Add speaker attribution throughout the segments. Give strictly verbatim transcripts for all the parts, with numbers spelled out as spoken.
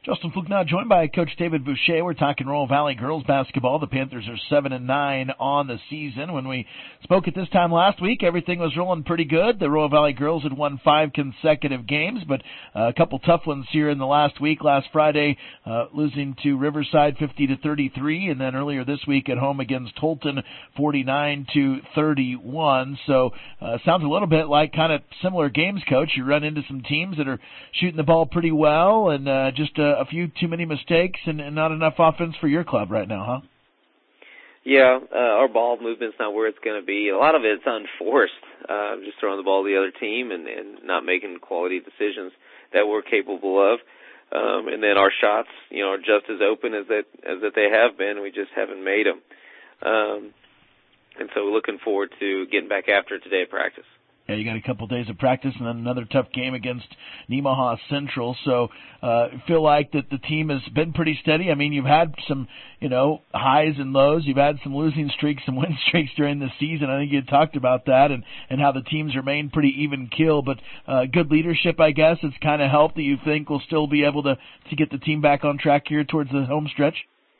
Speaker 1: Justin Fluke now joined by Coach David Boucher. We're talking Royal Valley girls basketball. The Panthers are seven and nine on the season. When we spoke at this time last week, everything was rolling pretty good. The Royal Valley girls had won five consecutive games, but uh, a couple tough ones here in the last week. Last Friday, uh, losing to Riverside fifty to thirty-three, and then earlier this week at home against Holton forty-nine to thirty-one. So uh, sounds a little bit like kind of similar games, Coach. You run into some teams that are shooting the ball pretty well, and uh, just uh, a few too many mistakes and, and not enough offense for your club right now, huh?
Speaker 2: Yeah, uh, our ball movement's not where it's going to be. A lot of it's unforced, uh, just throwing the ball to the other team and, and not making quality decisions that we're capable of. Um, and then our shots, you know, are just as open as that as that they have been. We just haven't made them. Um, and so we're looking forward to getting back after it today at practice.
Speaker 1: Yeah, you got a couple days of practice and then another tough game against Nemaha Central. So uh feel like that the team has been pretty steady. I mean, you've had some, you know, highs and lows. You've had some losing streaks, some win streaks during the season. I think you had talked about that and, and how the teams remain pretty even keel. But uh good leadership, I guess, has kind of helped that you think will still be able to, to get the team back on track here towards the home stretch?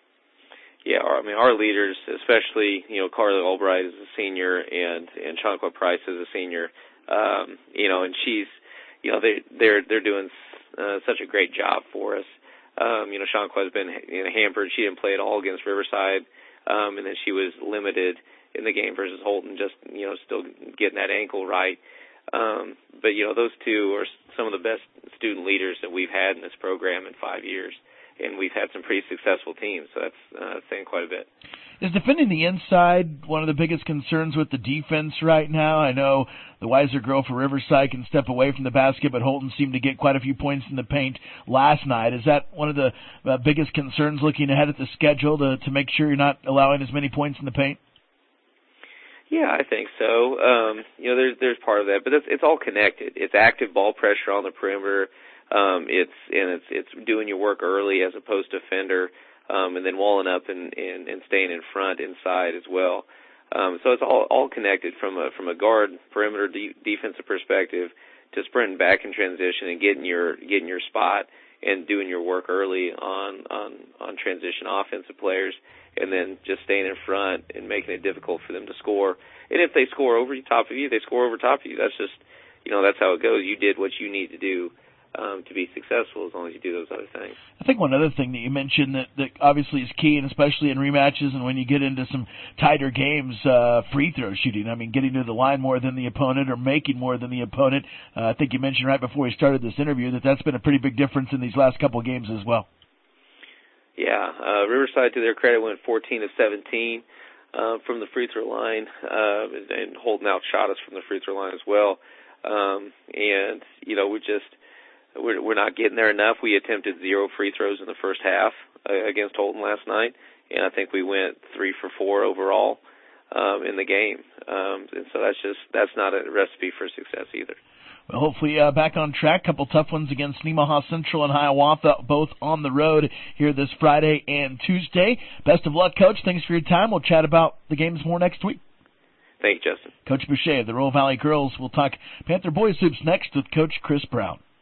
Speaker 2: Yeah, I mean, our leaders, especially, you know, Carly Albright is a senior and, and Shonqua Price is a senior, um, you know, and she's, you know, they, they're, they're doing uh, such a great job for us. Um, you know, Shonqua has been, you know, hampered. She didn't play at all against Riverside, um, and then she was limited in the game versus Holton, just, you know, still getting that ankle right. Um, but, you know, those two are some of the best student leaders that we've had in this program in five years. And we've had some pretty successful teams, so that's uh, saying quite a bit.
Speaker 1: Is defending the inside one of the biggest concerns with the defense right now? I know the Weiser girl for Riverside can step away from the basket, but Holton seemed to get quite a few points in the paint last night. Is that one of the uh, biggest concerns looking ahead at the schedule to, to make sure you're not allowing as many points in the paint?
Speaker 2: Yeah, I think so. Um, you know, there's there's part of that, but it's, it's all connected. It's active ball pressure on the perimeter. Um, it's and it's it's doing your work early as opposed to fender, um, and then walling up and, and, and staying in front inside as well. Um, so it's all all connected from a from a guard perimeter de- defensive perspective to sprinting back in transition and getting your getting your spot and doing your work early on on on transition offensive players, and then just staying in front and making it difficult for them to score. And if they score over top of you, they score over top of you. That's just, you know, that's how it goes. You did what you need to do Um, to be successful as long as you do those other things.
Speaker 1: I think one other thing that you mentioned that, that obviously is key, and especially in rematches and when you get into some tighter games, uh, free throw shooting. I mean, getting to the line more than the opponent or making more than the opponent. Uh, I think you mentioned right before we started this interview that that's been a pretty big difference in these last couple of games as well.
Speaker 2: Yeah, uh, Riverside, to their credit, went fourteen of seventeen uh, from the free throw line, uh, and Holton outshot us from the free throw line as well. Um, and, you know, we just... We're, we're not getting there enough. We attempted zero free throws in the first half uh, against Holton last night, and I think we went three for four overall um, in the game. Um, and so that's just that's not a recipe for success either.
Speaker 1: Well, hopefully uh, back on track. Couple tough ones against Nemaha Central and Hiawatha, both on the road here this Friday and Tuesday. Best of luck, Coach. Thanks for your time. We'll chat about the games more next week.
Speaker 2: Thank you, Justin.
Speaker 1: Coach Boucher of the Royal Valley Girls. We'll talk Panther Boys Hoops next with Coach Chris Brown.